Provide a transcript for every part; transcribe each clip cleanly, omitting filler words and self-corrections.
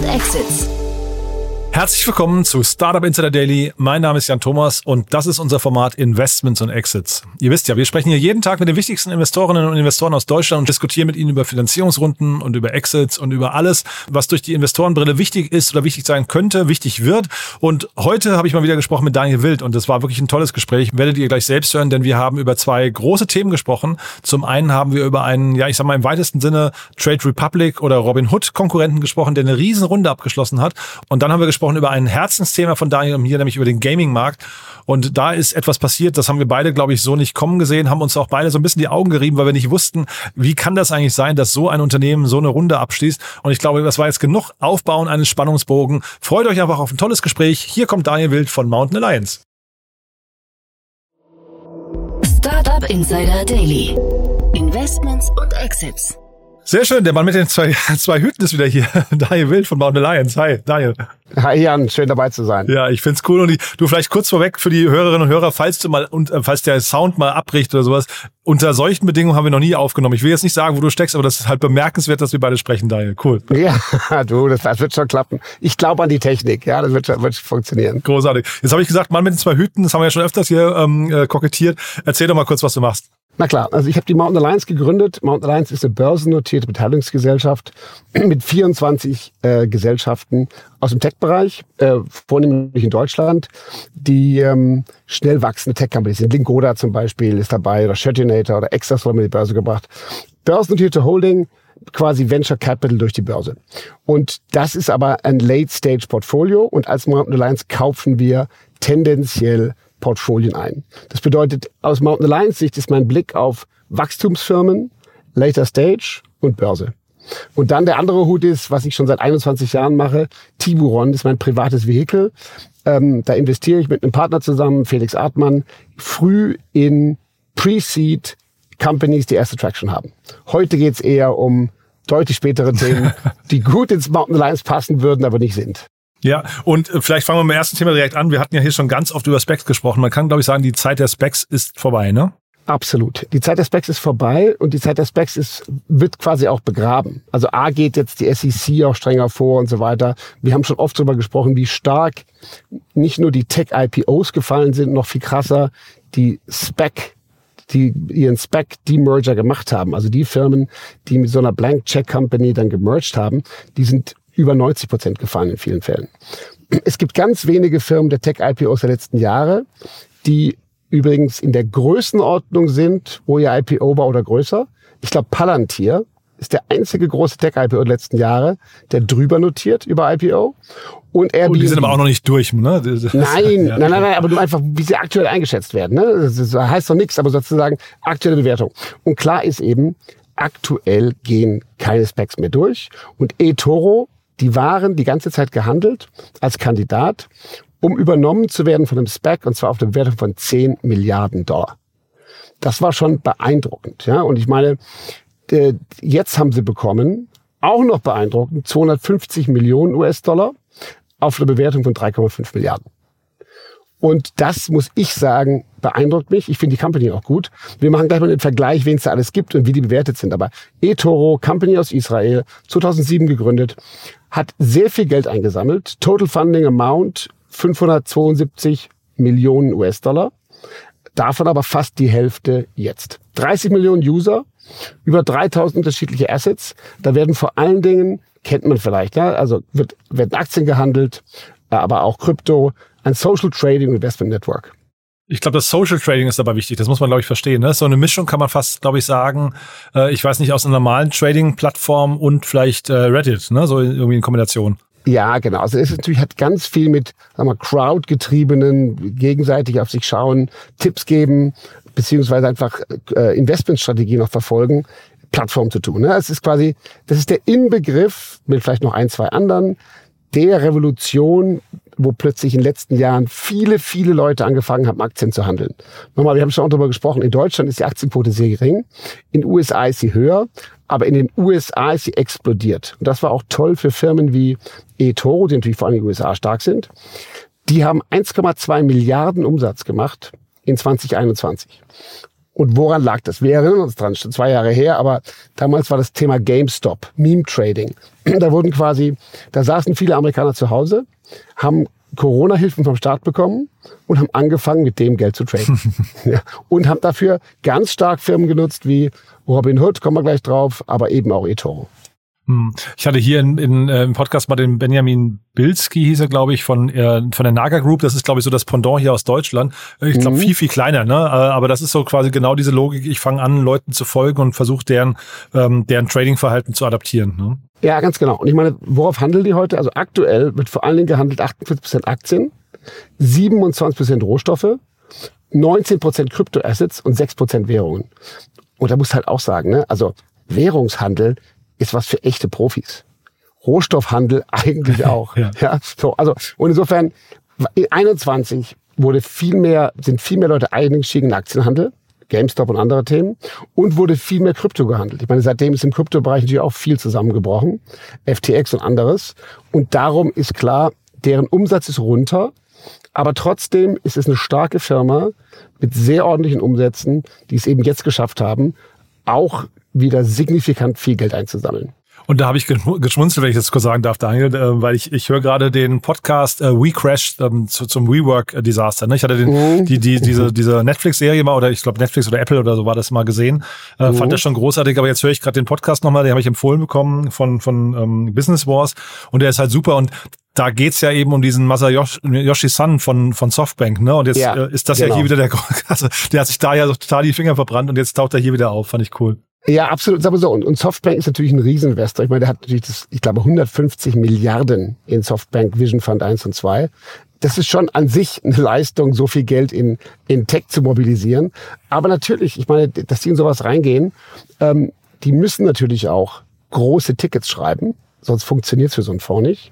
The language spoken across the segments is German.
Exits. Herzlich willkommen zu Startup Insider Daily. Mein Name ist Jan Thomas und das ist unser Format Investments und Exits. Ihr wisst ja, wir sprechen hier jeden Tag mit den wichtigsten Investorinnen und Investoren aus Deutschland und diskutieren mit ihnen über Finanzierungsrunden und über Exits und über alles, was durch die Investorenbrille wichtig ist oder wichtig sein könnte, wichtig wird. Und heute habe ich mal wieder gesprochen mit Daniel Wild und das war wirklich ein tolles Gespräch. Werdet ihr gleich selbst hören, denn wir haben über zwei große Themen gesprochen. Zum einen haben wir über einen, ja ich sag mal im weitesten Sinne Trade Republic oder Robinhood Konkurrenten gesprochen, der eine riesen Runde abgeschlossen hat. Und dann haben wir gesprochen über ein Herzensthema von Daniel hier, nämlich über den Gaming-Markt. Und da ist etwas passiert, das haben wir beide, glaube ich, so nicht kommen gesehen, haben uns auch beide so ein bisschen die Augen gerieben, weil wir nicht wussten, wie kann das eigentlich sein, dass so ein Unternehmen so eine Runde abschließt. Und ich glaube, das war jetzt genug Aufbauen eines Spannungsbogen. Freut euch einfach auf ein tolles Gespräch. Hier kommt Daniel Wild von Mountain Alliance. Startup Insider Daily. Investments und Exits. Sehr schön, der Mann mit den zwei Hüten ist wieder hier. Daniel Wild von Mountain Alliance. Hi, Daniel. Hi Jan, schön dabei zu sein. Ja, ich find's cool. Und du vielleicht kurz vorweg für die Hörerinnen und Hörer, falls der Sound mal abbricht oder sowas, unter solchen Bedingungen haben wir noch nie aufgenommen. Ich will jetzt nicht sagen, wo du steckst, aber das ist halt bemerkenswert, dass wir beide sprechen, Daniel. Cool. Ja, das wird schon klappen. Ich glaube an die Technik, ja, das wird funktionieren. Großartig. Jetzt habe ich gesagt, Mann mit den zwei Hüten, das haben wir ja schon öfters hier kokettiert. Erzähl doch mal kurz, was du machst. Na klar, also ich habe die Mountain Alliance gegründet. Mountain Alliance ist eine börsennotierte Beteiligungsgesellschaft mit 24 Gesellschaften aus dem Tech-Bereich, vornehmlich in Deutschland, die schnell wachsende Tech-Companies sind. Lingoda zum Beispiel ist dabei oder Shirtinator oder Exas haben wir die Börse gebracht. Börsennotierte Holding, quasi Venture Capital durch die Börse. Und das ist aber ein Late-Stage-Portfolio und als Mountain Alliance kaufen wir tendenziell Portfolien ein. Das bedeutet, aus Mountain Alliance Sicht ist mein Blick auf Wachstumsfirmen, Later Stage und Börse. Und dann der andere Hut ist, was ich schon seit 21 Jahren mache, Tiburon ist mein privates Vehikel. Da investiere ich mit einem Partner zusammen, Felix Artmann, früh in Pre-Seed Companies, die erste Traction haben. Heute geht's eher um deutlich spätere Themen, die gut ins Mountain Alliance passen würden, aber nicht sind. Ja, und vielleicht fangen wir mit dem ersten Thema direkt an. Wir hatten ja hier schon ganz oft über Specs gesprochen. Man kann, glaube ich, sagen, die Zeit der Specs ist vorbei, ne? Absolut. Die Zeit der Specs ist vorbei und die Zeit der Specs wird quasi auch begraben. Also A geht jetzt die SEC auch strenger vor und so weiter. Wir haben schon oft darüber gesprochen, wie stark nicht nur die Tech-IPOs gefallen sind, noch viel krasser die ihren Spec-Demerger gemacht haben. Also die Firmen, die mit so einer Blank-Check-Company dann gemerged haben, die sind über 90% gefallen in vielen Fällen. Es gibt ganz wenige Firmen der Tech-IPOs der letzten Jahre, die übrigens in der Größenordnung sind, wo ihr IPO war oder größer. Ich glaube, Palantir ist der einzige große Tech-IPO der letzten Jahre, der drüber notiert über IPO. Und Airbnb. Die sind aber auch noch nicht durch, ne? Nein, aber nur einfach, wie sie aktuell eingeschätzt werden. Ne? Das heißt doch nichts, aber sozusagen aktuelle Bewertung. Und klar ist eben, aktuell gehen keine Specs mehr durch. Und eToro, die waren die ganze Zeit gehandelt als Kandidat, um übernommen zu werden von einem SPAC, und zwar auf der Bewertung von $10 Milliarden. Das war schon beeindruckend. Ja? Und ich meine, jetzt haben sie bekommen, auch noch beeindruckend, 250 Millionen US-Dollar auf eine Bewertung von 3,5 Milliarden. Und das, muss ich sagen, beeindruckt mich. Ich finde die Company auch gut. Wir machen gleich mal den Vergleich, wen es da alles gibt und wie die bewertet sind. Aber eToro, Company aus Israel, 2007 gegründet, hat sehr viel Geld eingesammelt. Total Funding Amount 572 Millionen US-Dollar. Davon aber fast die Hälfte jetzt. 30 Millionen User, über 3000 unterschiedliche Assets. Da werden vor allen Dingen, kennt man vielleicht, ja, also werden Aktien gehandelt, aber auch Krypto, ein Social Trading Investment Network. Ich glaube, das Social Trading ist aber wichtig. Das muss man, glaube ich, verstehen. Ne? So eine Mischung kann man fast, glaube ich, sagen, ich weiß nicht, aus einer normalen Trading-Plattform und vielleicht Reddit, ne? So irgendwie in Kombination. Ja, genau. Also es ist natürlich, hat ganz viel mit, sagen wir, Crowd-getriebenen, gegenseitig auf sich schauen, Tipps geben, beziehungsweise einfach Investmentstrategien noch verfolgen, Plattform zu tun. Ne? Es ist quasi, das ist der Inbegriff mit vielleicht noch ein, zwei anderen, der Revolution, wo plötzlich in den letzten Jahren viele, viele Leute angefangen haben, Aktien zu handeln. Nochmal, wir haben schon darüber gesprochen, in Deutschland ist die Aktienquote sehr gering, in den USA ist sie höher, aber in den USA ist sie explodiert. Und das war auch toll für Firmen wie eToro, die natürlich vor allem in den USA stark sind. Die haben 1,2 Milliarden Umsatz gemacht in 2021. Und woran lag das? Wir erinnern uns dran, schon 2 Jahre her, aber damals war das Thema GameStop, Meme Trading. Da saßen viele Amerikaner zu Hause, haben Corona-Hilfen vom Staat bekommen und haben angefangen, mit dem Geld zu traden. Ja. Und haben dafür ganz stark Firmen genutzt wie Robinhood, kommen wir gleich drauf, aber eben auch eToro. Ich hatte hier im Podcast mal den Benjamin Bilski, hieß er, glaube ich, von der Naga Group. Das ist, glaube ich, so das Pendant hier aus Deutschland. Ich glaube, viel, viel kleiner, ne? Aber das ist so quasi genau diese Logik. Ich fange an, Leuten zu folgen und versuche deren Trading-Verhalten zu adaptieren. Ne? Ja, ganz genau. Und ich meine, worauf handeln die heute? Also aktuell wird vor allen Dingen gehandelt 48% Aktien, 27% Rohstoffe, 19% Kryptoassets und 6% Währungen. Und da musst du halt auch sagen, ne? Also Währungshandel ist was für echte Profis. Rohstoffhandel eigentlich auch. Ja, so, also, und insofern, in 21 sind viel mehr Leute eingestiegen in Aktienhandel, GameStop und andere Themen, und wurde viel mehr Krypto gehandelt. Ich meine, seitdem ist im Kryptobereich natürlich auch viel zusammengebrochen, FTX und anderes. Und darum ist klar, deren Umsatz ist runter, aber trotzdem ist es eine starke Firma mit sehr ordentlichen Umsätzen, die es eben jetzt geschafft haben, auch wieder signifikant viel Geld einzusammeln. Und da habe ich geschmunzelt, wenn ich das kurz sagen darf, Daniel, weil ich höre gerade den Podcast We Crashed zum WeWork-Desaster. Ne? Ich hatte diese Netflix-Serie mal, oder ich glaube Netflix oder Apple oder so war das mal gesehen. Fand das schon großartig, aber jetzt höre ich gerade den Podcast nochmal, den habe ich empfohlen bekommen von Business Wars und der ist halt super und da geht's ja eben um diesen Masayoshi Son von Softbank, ne? Und jetzt ist das ja hier wieder der hat sich da ja so total die Finger verbrannt und jetzt taucht er hier wieder auf. Fand ich cool. Ja, absolut. Sagen wir so. Und Softbank ist natürlich ein Rieseninvestor. Ich meine, der hat natürlich ich glaube, 150 Milliarden in Softbank Vision Fund 1 und 2. Das ist schon an sich eine Leistung, so viel Geld in Tech zu mobilisieren. Aber natürlich, ich meine, dass die in sowas reingehen, die müssen natürlich auch große Tickets schreiben. Sonst funktioniert es für so einen Fonds nicht.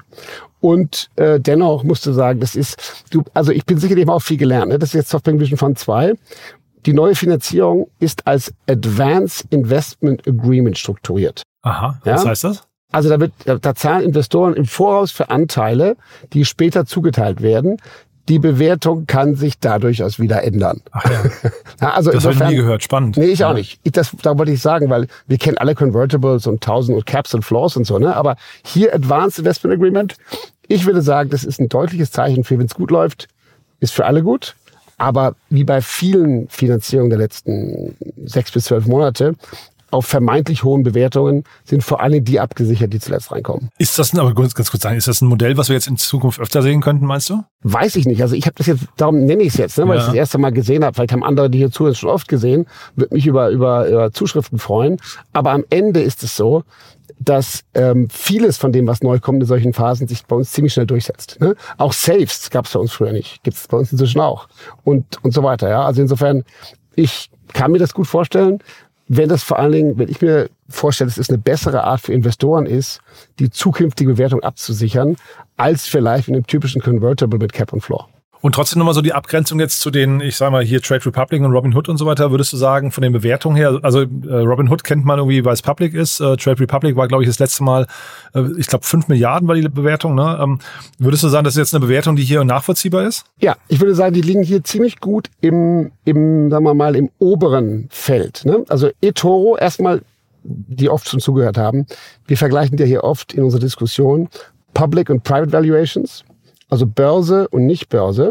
Und dennoch musst du sagen, also ich bin sicherlich auch viel gelernt. Ne? Das ist jetzt Softbank Vision Fund 2. Die neue Finanzierung ist als Advance Investment Agreement strukturiert. Aha, was heißt das? Also da zahlen Investoren im Voraus für Anteile, die später zugeteilt werden. Die Bewertung kann sich da durchaus wieder ändern. Ach ja. Ja, also das habe ich nie gehört. Spannend. Nee, ich auch nicht. Da wollte ich sagen, weil wir kennen alle Convertibles und 1000 und Caps und Floors und so, ne? Aber hier Advanced Investment Agreement, ich würde sagen, das ist ein deutliches Zeichen für, wenn es gut läuft, ist für alle gut. Aber wie bei vielen Finanzierungen der letzten 6 bis 12 Monate, auf vermeintlich hohen Bewertungen sind vor allem die abgesichert, die zuletzt reinkommen. Ist das aber ganz kurz sagen, ist das ein Modell, was wir jetzt in Zukunft öfter sehen könnten, meinst du? Weiß ich nicht. Also ich habe das jetzt, darum nenne ich es jetzt, ne, weil ich das erste Mal gesehen habe. Vielleicht haben andere, die hier zuhören, schon oft gesehen. Würde mich über Zuschriften freuen. Aber am Ende ist es so, dass vieles von dem, was neu kommt in solchen Phasen, sich bei uns ziemlich schnell durchsetzt. Ne? Auch Safes gab es bei uns früher nicht. Gibt es bei uns inzwischen auch. Und so weiter. Ja. Also insofern, ich kann mir das gut vorstellen, wenn ich mir vorstelle, dass es eine bessere Art für Investoren ist, die zukünftige Bewertung abzusichern, als vielleicht in einem typischen Convertible mit Cap und Floor. Und trotzdem nochmal so die Abgrenzung jetzt zu den, ich sag mal hier Trade Republic und Robinhood und so weiter, würdest du sagen, von den Bewertungen her, also Robinhood kennt man irgendwie, weil es public ist, Trade Republic war, glaube ich, das letzte Mal, ich glaube 5 Milliarden war die Bewertung, ne? Würdest du sagen, das ist jetzt eine Bewertung, die hier nachvollziehbar ist? Ja, ich würde sagen, die liegen hier ziemlich gut im sagen wir mal, im oberen Feld, ne? Also eToro, erstmal, die oft schon zugehört haben, wir vergleichen ja hier oft in unserer Diskussion Public und Private Valuations. Also Börse und Nicht-Börse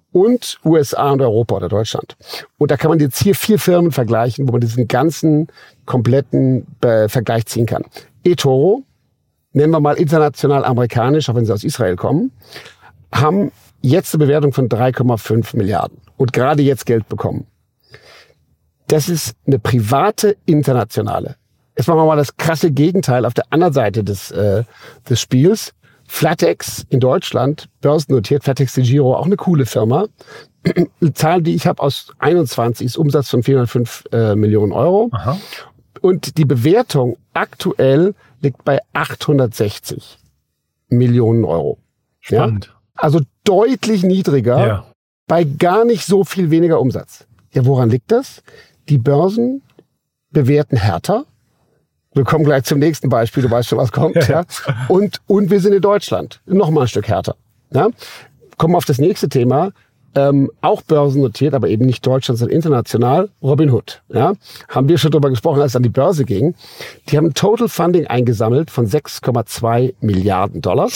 und USA und Europa oder Deutschland. Und da kann man jetzt hier 4 Firmen vergleichen, wo man diesen ganzen kompletten Vergleich ziehen kann. eToro, nennen wir mal international amerikanisch, auch wenn sie aus Israel kommen, haben jetzt eine Bewertung von 3,5 Milliarden und gerade jetzt Geld bekommen. Das ist eine private internationale. Jetzt machen wir mal das krasse Gegenteil auf der anderen Seite des Spiels. Flatex in Deutschland, börsennotiert, Flatex de Giro, auch eine coole Firma. Die Zahl, die ich habe aus 21, ist Umsatz von 405 Millionen Euro. Aha. Und die Bewertung aktuell liegt bei 860 Millionen Euro. Spannend. Ja? Also deutlich niedriger, bei gar nicht so viel weniger Umsatz. Ja, woran liegt das? Die Börsen bewerten härter. Wir kommen gleich zum nächsten Beispiel, du weißt schon, was kommt. Ja. Und wir sind in Deutschland, noch mal ein Stück härter. Ja. Kommen wir auf das nächste Thema. auch börsennotiert, aber eben nicht Deutschland, sondern international, Robinhood. Ja? Haben wir schon drüber gesprochen, als es an die Börse ging. Die haben ein Total Funding eingesammelt von 6,2 Milliarden $.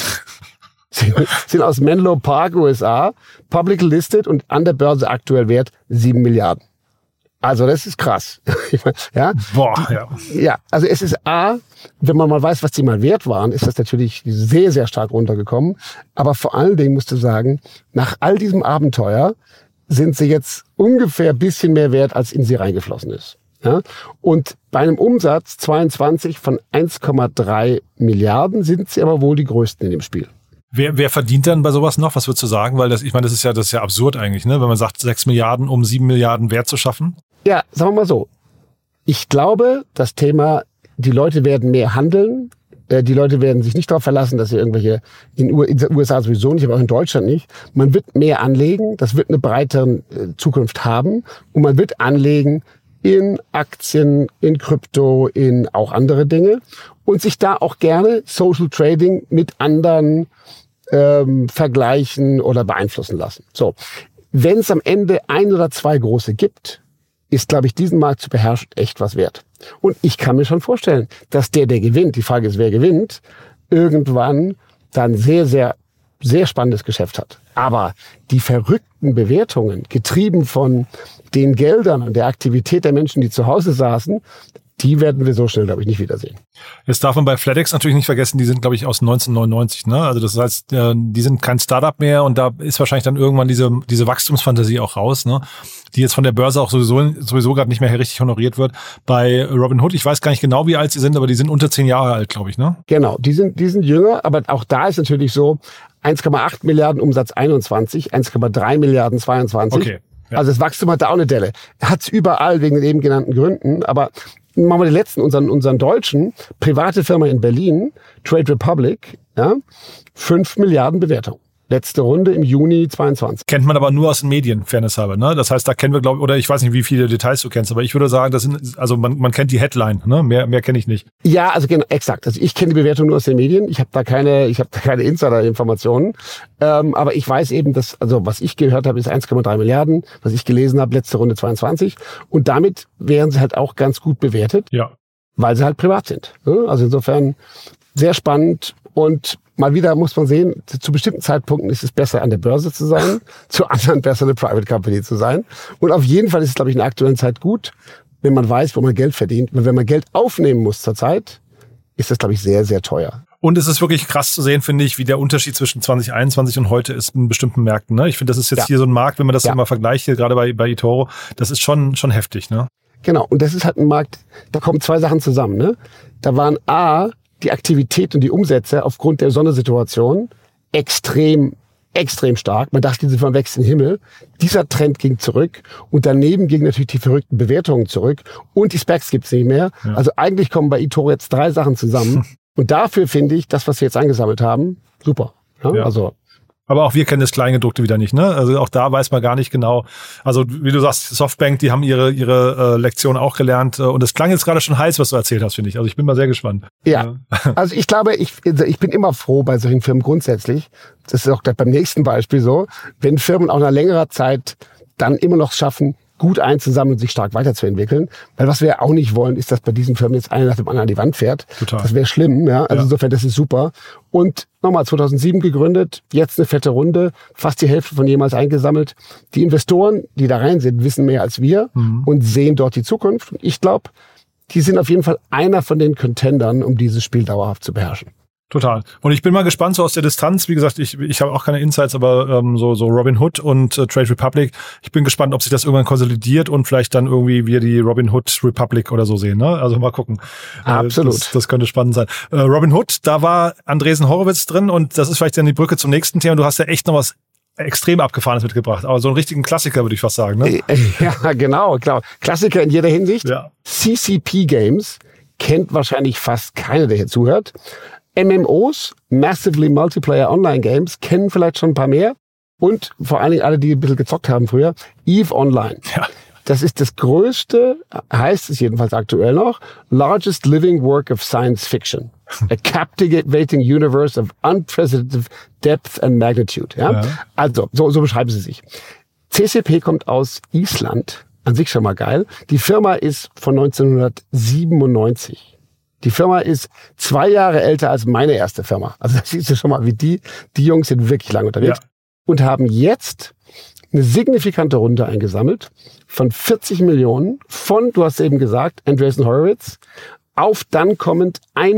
Sind aus Menlo Park, USA, public listed und an der Börse aktuell wert 7 Milliarden. Also das ist krass. Ja? Boah, ja. Ja, also es ist wenn man mal weiß, was die mal wert waren, ist das natürlich sehr, sehr stark runtergekommen. Aber vor allen Dingen musst du sagen, nach all diesem Abenteuer sind sie jetzt ungefähr ein bisschen mehr wert, als in sie reingeflossen ist. Ja? Und bei einem Umsatz 22 von 1,3 Milliarden sind sie aber wohl die größten in dem Spiel. Wer verdient dann bei sowas noch? Was würdest du sagen? Weil das ist ja absurd eigentlich, ne? Wenn man sagt, 6 Milliarden, um 7 Milliarden Wert zu schaffen. Ja, sagen wir mal so. Ich glaube, das Thema, die Leute werden mehr handeln. Die Leute werden sich nicht darauf verlassen, dass sie irgendwelche, in den USA sowieso nicht, aber auch in Deutschland nicht. Man wird mehr anlegen. Das wird eine breitere Zukunft haben. Und man wird anlegen in Aktien, in Krypto, in auch andere Dinge. Und sich da auch gerne Social Trading mit anderen vergleichen oder beeinflussen lassen. So, wenn es am Ende 1 oder 2 große gibt, ist, glaube ich, diesen Markt zu beherrschen echt was wert. Und ich kann mir schon vorstellen, dass der gewinnt, die Frage ist, wer gewinnt, irgendwann dann sehr, sehr, sehr spannendes Geschäft hat. Aber die verrückten Bewertungen, getrieben von den Geldern und der Aktivität der Menschen, die zu Hause saßen, die werden wir so schnell, glaube ich, nicht wiedersehen. Jetzt darf man bei FedEx natürlich nicht vergessen, die sind, glaube ich, aus 1999. Ne? Also das heißt, die sind kein Startup mehr und da ist wahrscheinlich dann irgendwann diese Wachstumsfantasie auch raus, ne? Die jetzt von der Börse auch sowieso gerade nicht mehr richtig honoriert wird. Bei Robinhood, ich weiß gar nicht genau, wie alt sie sind, aber die sind unter 10 Jahre alt, glaube ich. Ne? Genau, die sind jünger, aber auch da ist natürlich so 1,8 Milliarden Umsatz 21, 1,3 Milliarden 22. Okay. Ja. Also das Wachstum hat da auch eine Delle. Hat's überall wegen den eben genannten Gründen, aber machen wir die letzten, unseren deutschen, private Firma in Berlin, Trade Republic, ja, 5 Milliarden Bewertung. Letzte Runde im Juni 22. Kennt man aber nur aus den Medien, Fairness halber, ne? Das heißt, da kennen wir, glaube ich, oder ich weiß nicht, wie viele Details du kennst, aber ich würde sagen, man kennt die Headline, ne? Mehr kenne ich nicht. Ja, also genau, exakt. Also ich kenne die Bewertung nur aus den Medien. Ich habe da keine Insider-Informationen. Aber ich weiß eben, was ich gehört habe, ist 1,3 Milliarden. Was ich gelesen habe, letzte Runde 22. Und damit wären sie halt auch ganz gut bewertet. Ja. Weil sie halt privat sind. Also insofern sehr spannend. Und mal wieder muss man sehen, zu bestimmten Zeitpunkten ist es besser, an der Börse zu sein, zu anderen besser, eine Private Company zu sein. Und auf jeden Fall ist es, glaube ich, in der aktuellen Zeit gut, wenn man weiß, wo man Geld verdient. Wenn man Geld aufnehmen muss zurzeit, ist das, glaube ich, sehr, sehr teuer. Und es ist wirklich krass zu sehen, finde ich, wie der Unterschied zwischen 2021 und heute ist in bestimmten Märkten. Ne? Ich finde, das ist jetzt hier so ein Markt, wenn man das immer vergleicht, hier gerade bei eToro, das ist schon heftig. Ne? Genau, und das ist halt ein Markt, da kommen 2 Sachen zusammen. Ne? Da waren die Aktivität und die Umsätze aufgrund der Sondersituation extrem stark. Man dachte, die sind vom wächsten Himmel. Dieser Trend ging zurück und daneben gingen natürlich die verrückten Bewertungen zurück und die Specs gibt's nicht mehr. Ja. Also eigentlich kommen bei eToro jetzt 3 Sachen zusammen und dafür finde ich, das, was wir jetzt angesammelt haben, super. Ja. Also aber auch wir kennen das Kleingedruckte wieder nicht, ne? Also auch da weiß man gar nicht genau. Also wie du sagst, Softbank, die haben ihre Lektion auch gelernt. Und es klang jetzt gerade schon heiß, was du erzählt hast, finde ich. Also ich bin mal sehr gespannt. Ja, also ich glaube, ich bin immer froh bei solchen Firmen grundsätzlich. Das ist auch beim nächsten Beispiel so. Wenn Firmen auch nach längerer Zeit dann immer noch schaffen, gut einzusammeln und sich stark weiterzuentwickeln. Weil was wir auch nicht wollen, ist, dass bei diesen Firmen jetzt einer nach dem anderen an die Wand fährt. Total. Das wäre schlimm. Ja? Also insofern, das ist super. Und nochmal 2007 gegründet, jetzt eine fette Runde, fast die Hälfte von jemals eingesammelt. Die Investoren, die da rein sind, wissen mehr als wir und sehen dort die Zukunft. Und ich glaube, die sind auf jeden Fall einer von den Contendern, um dieses Spiel dauerhaft zu beherrschen. Total. Und ich bin mal gespannt, so aus der Distanz. Wie gesagt, ich habe auch keine Insights, aber so Robinhood und Trade Republic. Ich bin gespannt, ob sich das irgendwann konsolidiert und vielleicht dann irgendwie wir die Robinhood Republic oder so sehen. Ne? Also mal gucken. Absolut. Das könnte spannend sein. Robinhood, da war Andreessen Horowitz drin und das ist vielleicht dann die Brücke zum nächsten Thema. Du hast ja echt noch was extrem Abgefahrenes mitgebracht. Aber so einen richtigen Klassiker, würde ich fast sagen. Ne? Ja, genau. Klassiker in jeder Hinsicht. Ja. CCP Games kennt wahrscheinlich fast keiner, der hier zuhört. MMOs, Massively Multiplayer Online Games, kennen vielleicht schon ein paar mehr. Und vor allen Dingen alle, die ein bisschen gezockt haben früher, EVE Online. Ja. Das ist das größte, heißt es jedenfalls aktuell noch, largest living work of science fiction. A captivating universe of unprecedented depth and magnitude. Ja? Also, so beschreiben sie sich. CCP kommt aus Island, an sich schon mal geil. Die Firma ist von 1997. Die Firma ist 2 Jahre älter als meine erste Firma. Also das siehst du schon mal, wie die Jungs sind wirklich lange unterwegs. Ja. Und haben jetzt eine signifikante Runde eingesammelt von 40 Millionen von, du hast eben gesagt, Andreessen Horowitz, auf dann kommend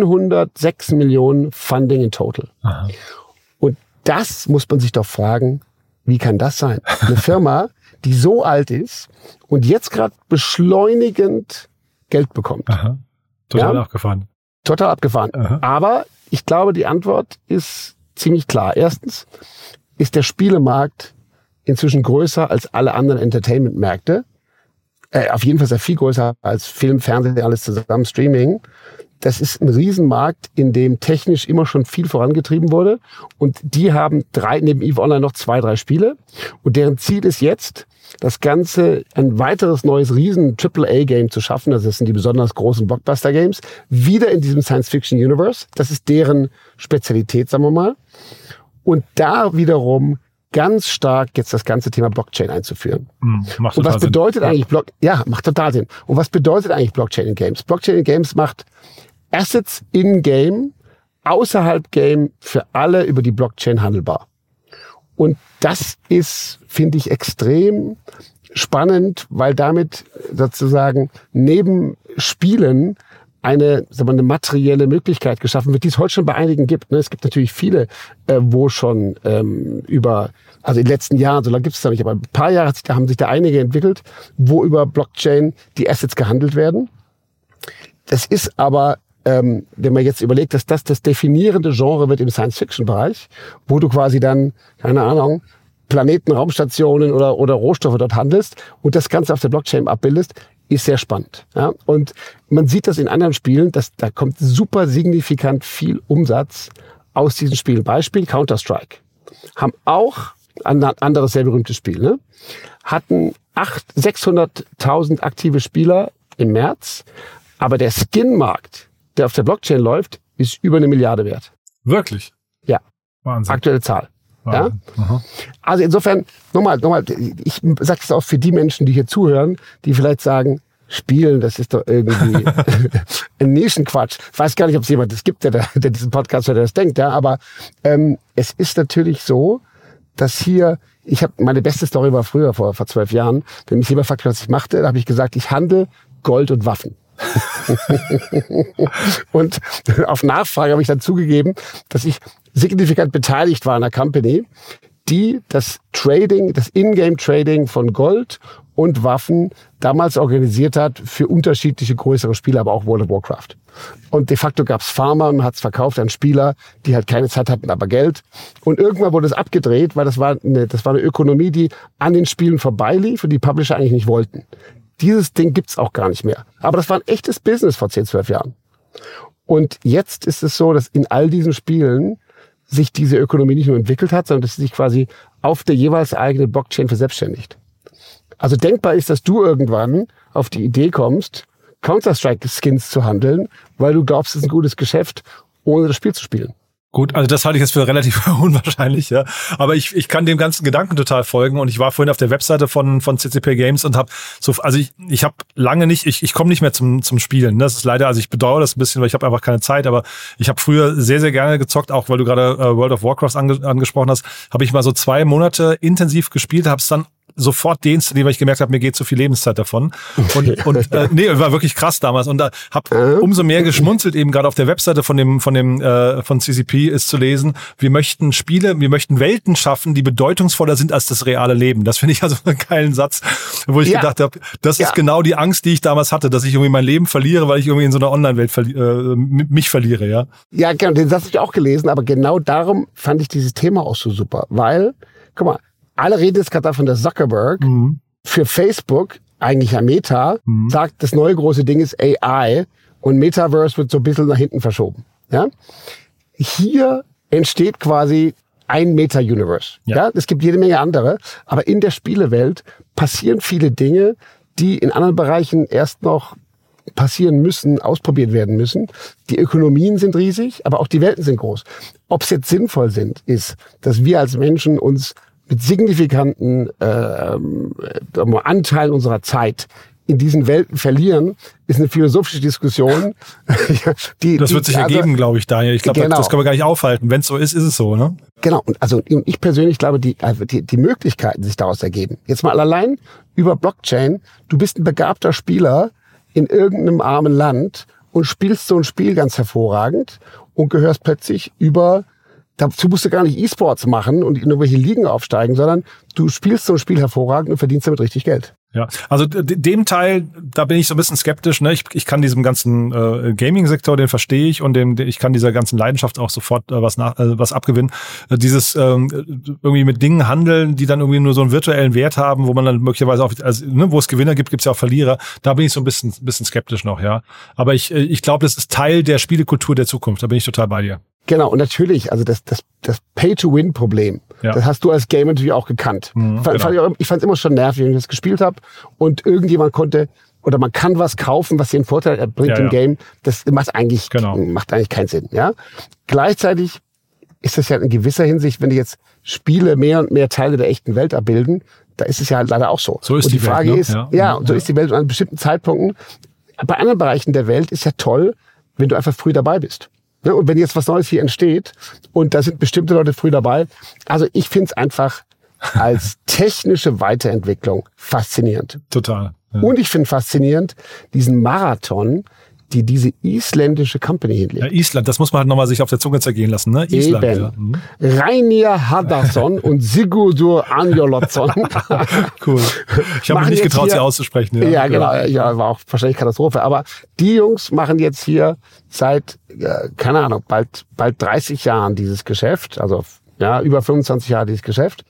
106 Millionen Funding in total. Aha. Und das muss man sich doch fragen, wie kann das sein? Eine Firma, die so alt ist und jetzt gerade beschleunigend Geld bekommt. Aha. Total abgefahren. Total abgefahren. Aha. Aber ich glaube, die Antwort ist ziemlich klar. Erstens ist der Spielemarkt inzwischen größer als alle anderen Entertainment-Märkte. Auf jeden Fall sehr viel größer als Film, Fernsehen, alles zusammen, Streaming. Das ist ein Riesenmarkt, in dem technisch immer schon viel vorangetrieben wurde. Und die haben neben EVE Online noch 2, 3 Spiele. Und deren Ziel ist jetzt, das Ganze, ein weiteres neues Riesen-AAA-Game zu schaffen. Also das sind die besonders großen Blockbuster-Games. Wieder in diesem Science-Fiction-Universe. Das ist deren Spezialität, sagen wir mal. Und da wiederum ganz stark jetzt das ganze Thema Blockchain einzuführen. Macht und was bedeutet Sinn. eigentlich macht total Sinn. Und was bedeutet eigentlich Blockchain in Games? Blockchain in Games macht Assets in Game, außerhalb Game für alle über die Blockchain handelbar. Und das ist, finde ich, extrem spannend, weil damit sozusagen neben Spielen eine materielle Möglichkeit geschaffen wird, die es heute schon bei einigen gibt. Es gibt natürlich viele, wo schon also in den letzten Jahren, so lange gibt es da nicht, aber ein paar Jahre haben sich da einige entwickelt, wo über Blockchain die Assets gehandelt werden. Das ist aber, wenn man jetzt überlegt, dass das definierende Genre wird im Science-Fiction-Bereich, wo du quasi dann, keine Ahnung, Planeten, Raumstationen oder Rohstoffe dort handelst und das Ganze auf der Blockchain abbildest, ist sehr spannend. Ja? Und man sieht das in anderen Spielen, da kommt super signifikant viel Umsatz aus diesen Spielen. Beispiel Counter-Strike. Haben auch ein anderes sehr berühmtes Spiel, ne? Hatten 600.000 aktive Spieler im März, aber der Skin-Markt, der auf der Blockchain läuft, ist über 1 Milliarde wert. Wirklich? Ja. Wahnsinn. Aktuelle Zahl. Wahnsinn. Ja? Also insofern, nochmal, ich sage das auch für die Menschen, die hier zuhören, die vielleicht sagen, Spielen, das ist doch irgendwie ein Nischenquatsch. Ich weiß gar nicht, ob es jemand gibt, der diesen Podcast hört, der das denkt, ja, aber es ist natürlich so, dass hier, meine beste Story war früher, vor 12 Jahren, wenn mich jemand fragt, was ich machte, da habe ich gesagt, ich handle Gold und Waffen. Und auf Nachfrage habe ich dann zugegeben, dass ich signifikant beteiligt war an einer Company, die das Ingame-Trading von Gold und Waffen damals organisiert hat für unterschiedliche größere Spiele, aber auch World of Warcraft. Und de facto gab's Farmer und hat es verkauft an Spieler, die halt keine Zeit hatten, aber Geld. Und irgendwann wurde es abgedreht, weil das war eine Ökonomie, die an den Spielen vorbeilief und die Publisher eigentlich nicht wollten. Dieses Ding gibt's auch gar nicht mehr. Aber das war ein echtes Business vor 10, 12 Jahren. Und jetzt ist es so, dass in all diesen Spielen sich diese Ökonomie nicht nur entwickelt hat, sondern dass sie sich quasi auf der jeweils eigenen Blockchain verselbstständigt. Also denkbar ist, dass du irgendwann auf die Idee kommst, Counter-Strike-Skins zu handeln, weil du glaubst, es ist ein gutes Geschäft, ohne das Spiel zu spielen. Gut, also das halte ich jetzt für relativ unwahrscheinlich, ja. Aber ich kann dem ganzen Gedanken total folgen und ich war vorhin auf der Webseite von CCP Games und habe ich habe lange nicht, ich komme nicht mehr zum Spielen. Das ist leider, also ich bedauere das ein bisschen, weil ich habe einfach keine Zeit, aber ich habe früher sehr, sehr gerne gezockt, auch weil du gerade World of Warcraft angesprochen hast, habe ich mal so 2 Monate intensiv gespielt, habe es dann sofort deinstalliert, weil ich gemerkt habe, mir geht so viel Lebenszeit davon. Und war wirklich krass damals. Und da habe umso mehr geschmunzelt, eben gerade auf der Webseite von CCP ist zu lesen, wir möchten Welten schaffen, die bedeutungsvoller sind als das reale Leben. Das finde ich also einen geilen Satz, wo ich gedacht habe, das ist genau die Angst, die ich damals hatte, dass ich irgendwie mein Leben verliere, weil ich irgendwie in so einer Online-Welt mich verliere, ja. Ja, genau, den Satz habe ich auch gelesen, aber genau darum fand ich dieses Thema auch so super, weil, guck mal, alle reden jetzt gerade davon, dass Zuckerberg für Facebook, eigentlich ja Meta, sagt, das neue große Ding ist AI und Metaverse wird so ein bisschen nach hinten verschoben. Ja? Hier entsteht quasi ein Meta-Universe. Ja. Es gibt jede Menge andere, aber in der Spielewelt passieren viele Dinge, die in anderen Bereichen erst noch passieren müssen, ausprobiert werden müssen. Die Ökonomien sind riesig, aber auch die Welten sind groß. Ob es jetzt sinnvoll ist, dass wir als Menschen uns mit signifikanten Anteilen unserer Zeit in diesen Welten verlieren, ist eine philosophische Diskussion. Das wird sich ergeben, glaube ich, Daniel. Ich glaube, genau. Das können wir gar nicht aufhalten. Wenn es so ist, ist es so, ne? Genau. Und ich persönlich glaube, die Möglichkeiten, die sich daraus ergeben. Jetzt mal allein über Blockchain. Du bist ein begabter Spieler in irgendeinem armen Land und spielst so ein Spiel ganz hervorragend und gehörst plötzlich dazu musst du gar nicht E-Sports machen und in irgendwelche Ligen aufsteigen, sondern du spielst so ein Spiel hervorragend und verdienst damit richtig Geld. Ja, also dem Teil, da bin ich so ein bisschen skeptisch. Ne? Ich kann diesem ganzen Gaming-Sektor, den verstehe ich, und ich kann dieser ganzen Leidenschaft auch sofort was abgewinnen. Dieses irgendwie mit Dingen handeln, die dann irgendwie nur so einen virtuellen Wert haben, wo man dann möglicherweise auch, wo es Gewinner gibt, gibt's ja auch Verlierer. Da bin ich so ein bisschen skeptisch noch, ja. Aber ich glaube, das ist Teil der Spielekultur der Zukunft. Da bin ich total bei dir. Genau, und natürlich, also das Pay-to-Win-Problem, das hast du als Gamer natürlich auch gekannt. Ich fand es immer schon nervig, wenn ich das gespielt habe und irgendjemand konnte, oder man kann was kaufen, was dir einen Vorteil bringt im Game, das macht eigentlich keinen Sinn. Ja? Gleichzeitig ist das ja in gewisser Hinsicht, wenn die jetzt Spiele mehr und mehr Teile der echten Welt abbilden, da ist es ja halt leider auch so. So ist und die Frage Welt, ist, so ist die Welt an bestimmten Zeitpunkten. Bei anderen Bereichen der Welt ist ja toll, wenn du einfach früh dabei bist. Und wenn jetzt was Neues hier entsteht und da sind bestimmte Leute früh dabei, also ich finde es einfach als technische Weiterentwicklung faszinierend. Total. Ja. Und ich finde faszinierend diesen Marathon, die diese isländische Company hinlegt. Ja, Island, das muss man halt nochmal sich auf der Zunge zergehen lassen, ne? Island. Eben. Ja. Reinir Hardarson und Sigurdur Anjolotsson. Cool. Ich habe mich nicht getraut, sie auszusprechen. Ja, genau. Ja, war auch wahrscheinlich Katastrophe. Aber die Jungs machen jetzt hier seit, keine Ahnung, bald 30 Jahren dieses Geschäft. Also über 25 Jahre dieses Geschäft.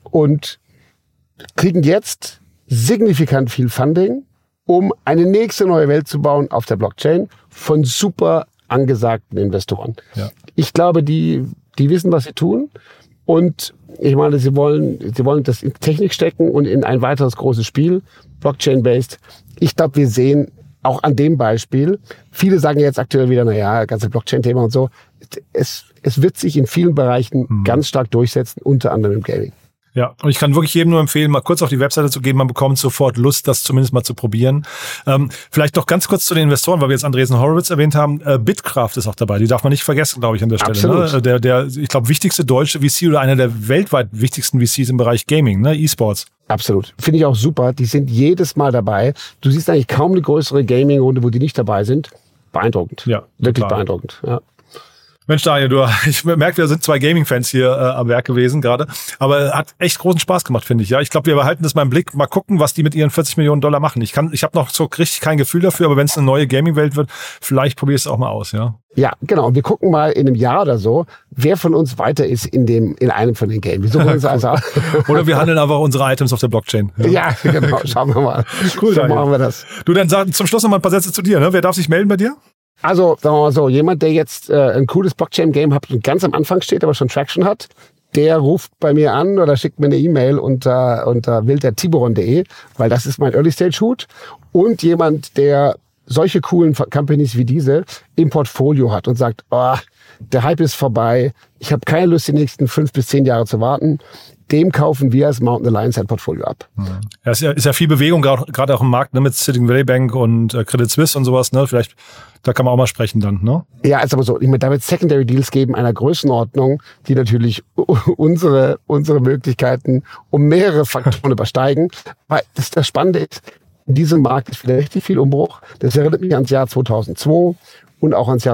Und kriegen jetzt signifikant viel Funding, um eine nächste neue Welt zu bauen auf der Blockchain von super angesagten Investoren. Ja. Ich glaube, die wissen, was sie tun. Und ich meine, sie wollen das in Technik stecken und in ein weiteres großes Spiel, Blockchain-based. Ich glaube, wir sehen auch an dem Beispiel, viele sagen jetzt aktuell wieder, ganze Blockchain-Thema und so. Es wird sich in vielen Bereichen ganz stark durchsetzen, unter anderem im Gaming. Ja, und ich kann wirklich jedem nur empfehlen, mal kurz auf die Webseite zu gehen. Man bekommt sofort Lust, das zumindest mal zu probieren. Vielleicht noch ganz kurz zu den Investoren, weil wir jetzt Andreessen Horowitz erwähnt haben. Bitkraft ist auch dabei. Die darf man nicht vergessen, glaube ich, an der Stelle. Absolut. Ne? Der ich glaube, wichtigste deutsche VC oder einer der weltweit wichtigsten VCs im Bereich Gaming, ne? E-Sports. Absolut. Finde ich auch super. Die sind jedes Mal dabei. Du siehst eigentlich kaum eine größere Gaming-Runde, wo die nicht dabei sind. Beeindruckend. Ja, wirklich total. Beeindruckend. Ja. Mensch, Daniel, ich merke, wir sind zwei Gaming-Fans hier am Werk gewesen gerade. Aber hat echt großen Spaß gemacht, finde ich. Ja, ich glaube, wir behalten das mal im Blick. Mal gucken, was die mit ihren $40 Millionen machen. Ich habe noch so richtig kein Gefühl dafür, aber wenn es eine neue Gaming-Welt wird, vielleicht probier es auch mal aus, ja. Ja, genau. Wir gucken mal in einem Jahr oder so, wer von uns weiter ist in einem von den Games. Wir suchen uns also Oder wir handeln einfach unsere Items auf der Blockchain. Ja, genau. Schauen wir mal. Cool, so machen wir das. Du, dann sag zum Schluss noch mal ein paar Sätze zu dir. Ne? Wer darf sich melden bei dir? Also, sagen wir mal so, jemand, der jetzt ein cooles Blockchain-Game hat und ganz am Anfang steht, aber schon Traction hat, der ruft bei mir an oder schickt mir eine E-Mail unter wild@tiburon.de, weil das ist mein Early-Stage-Hut. Und jemand, der solche coolen Companies wie diese im Portfolio hat und sagt, der Hype ist vorbei, ich habe keine Lust, die nächsten 5 bis 10 Jahre zu warten, dem kaufen wir als Mountain Alliance ein Portfolio ab. Ja, ist ja viel Bewegung, gerade auch im Markt, ne, mit Silicon Valley Bank und Credit Suisse und sowas, ne? Vielleicht, da kann man auch mal sprechen dann, ne? Ja, ist aber so. Ich meine, da wird Secondary Deals geben einer Größenordnung, die natürlich unsere Möglichkeiten um mehrere Faktoren übersteigen. Weil das Spannende ist, in diesem Markt ist wieder richtig viel Umbruch. Das erinnert mich ans Jahr 2002 und auch ans Jahr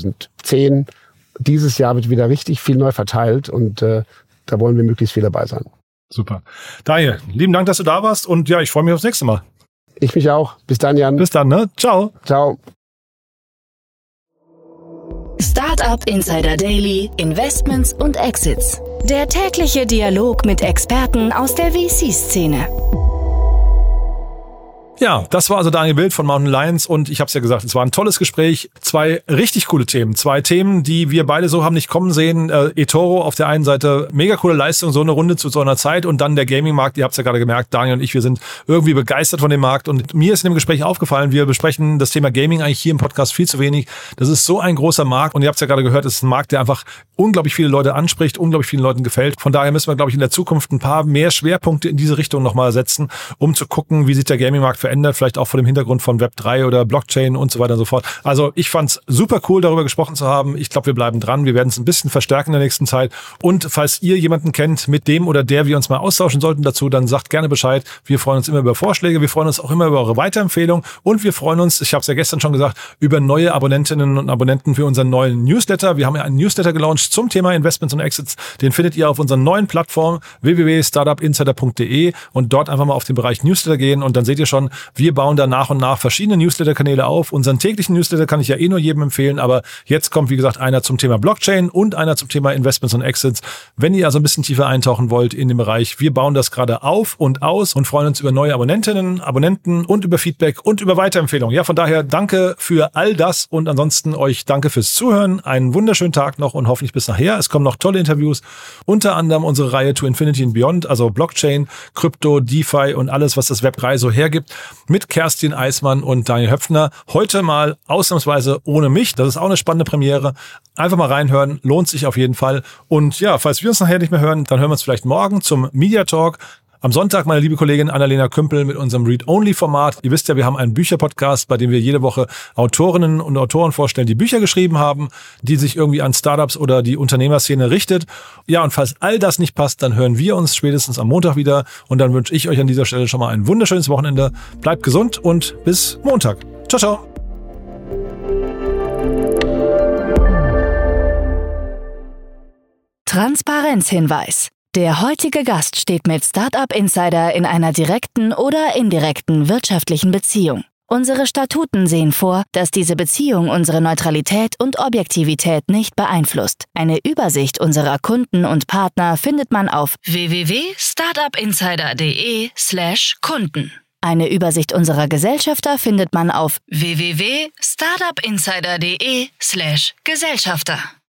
2010. Dieses Jahr wird wieder richtig viel neu verteilt und da wollen wir möglichst viel dabei sein. Super. Daniel, lieben Dank, dass du da warst und ja, ich freue mich aufs nächste Mal. Ich mich auch. Bis dann, Jan. Bis dann, ne? Ciao. Ciao. Startup Insider Daily, Investments und Exits. Der tägliche Dialog mit Experten aus der VC-Szene. Ja, das war also Daniel Wild von Mountain Lions und ich habe es ja gesagt, es war ein tolles Gespräch. 2 richtig coole Themen. 2 Themen, die wir beide so haben nicht kommen sehen. eToro auf der einen Seite, mega coole Leistung, so eine Runde zu so einer Zeit und dann der Gaming-Markt. Ihr habt es ja gerade gemerkt, Daniel und ich, wir sind irgendwie begeistert von dem Markt und mir ist in dem Gespräch aufgefallen, wir besprechen das Thema Gaming eigentlich hier im Podcast viel zu wenig. Das ist so ein großer Markt und ihr habt es ja gerade gehört, es ist ein Markt, der einfach unglaublich viele Leute anspricht, unglaublich vielen Leuten gefällt. Von daher müssen wir, glaube ich, in der Zukunft ein paar mehr Schwerpunkte in diese Richtung nochmal setzen, um zu gucken, wie sich der Gaming-Markt verändert, vielleicht auch vor dem Hintergrund von Web3 oder Blockchain und so weiter und so fort. Also ich fand's super cool, darüber gesprochen zu haben. Ich glaube, wir bleiben dran. Wir werden es ein bisschen verstärken in der nächsten Zeit. Und falls ihr jemanden kennt, mit dem oder der wir uns mal austauschen sollten dazu, dann sagt gerne Bescheid. Wir freuen uns immer über Vorschläge. Wir freuen uns auch immer über eure Weiterempfehlungen. Und wir freuen uns, ich habe es ja gestern schon gesagt, über neue Abonnentinnen und Abonnenten für unseren neuen Newsletter. Wir haben ja einen Newsletter gelauncht zum Thema Investments und Exits. Den findet ihr auf unserer neuen Plattform www.startupinsider.de und dort einfach mal auf den Bereich Newsletter gehen und dann seht ihr schon, wir bauen da nach und nach verschiedene Newsletter-Kanäle auf. Unseren täglichen Newsletter kann ich ja nur jedem empfehlen, aber jetzt kommt, wie gesagt, einer zum Thema Blockchain und einer zum Thema Investments und Exits. Wenn ihr also ein bisschen tiefer eintauchen wollt in den Bereich, wir bauen das gerade auf und aus und freuen uns über neue Abonnentinnen, Abonnenten und über Feedback und über Weiterempfehlungen. Ja, von daher danke für all das und ansonsten euch danke fürs Zuhören. Einen wunderschönen Tag noch und hoffentlich bis nachher. Es kommen noch tolle Interviews, unter anderem unsere Reihe To Infinity and Beyond, also Blockchain, Krypto, DeFi und alles, was das Web 3 so hergibt, mit Kerstin Eismann und Daniel Höpfner. Heute mal ausnahmsweise ohne mich. Das ist auch eine spannende Premiere. Einfach mal reinhören, lohnt sich auf jeden Fall. Und ja, falls wir uns nachher nicht mehr hören, dann hören wir uns vielleicht morgen zum Media Talk. Am Sonntag meine liebe Kollegin Annalena Kümpel mit unserem Read-Only-Format. Ihr wisst ja, wir haben einen Bücherpodcast, bei dem wir jede Woche Autorinnen und Autoren vorstellen, die Bücher geschrieben haben, die sich irgendwie an Startups oder die Unternehmerszene richtet. Ja, und falls all das nicht passt, dann hören wir uns spätestens am Montag wieder. Und dann wünsche ich euch an dieser Stelle schon mal ein wunderschönes Wochenende. Bleibt gesund und bis Montag. Ciao, ciao. Transparenzhinweis. Der heutige Gast steht mit Startup Insider in einer direkten oder indirekten wirtschaftlichen Beziehung. Unsere Statuten sehen vor, dass diese Beziehung unsere Neutralität und Objektivität nicht beeinflusst. Eine Übersicht unserer Kunden und Partner findet man auf www.startupinsider.de/Kunden. Eine Übersicht unserer Gesellschafter findet man auf www.startupinsider.de/Gesellschafter.